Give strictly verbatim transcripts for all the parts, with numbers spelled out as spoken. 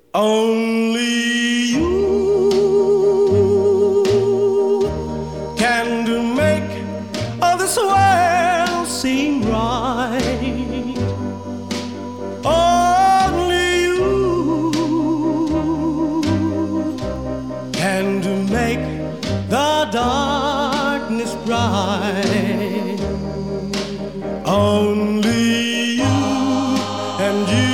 Only you can do make all this world seem right. Only you can do make the darkness bright. Only you and you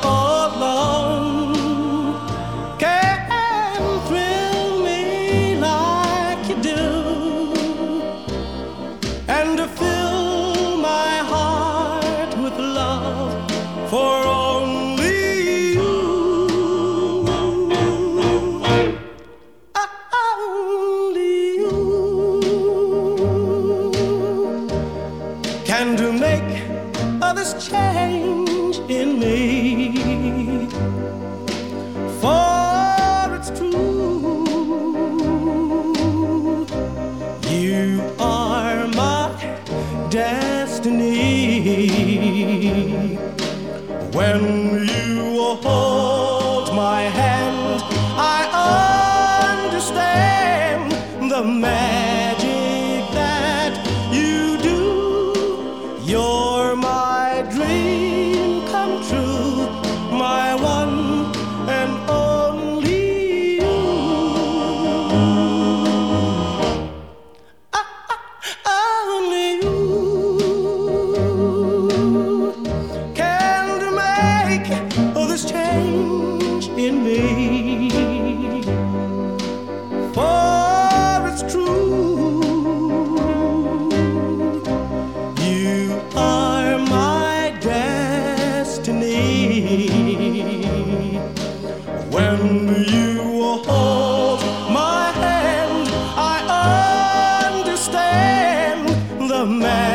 and to fill my heart with love for only you. Only you can do make all this change in me, for it's true, you are my destiny. When you hold my hand, I understand the magic that you do. You're my dream come true, my one and only you. Only you can make all this change in me, for it's true, you are my destiny. When you hold my hand, I understand the man.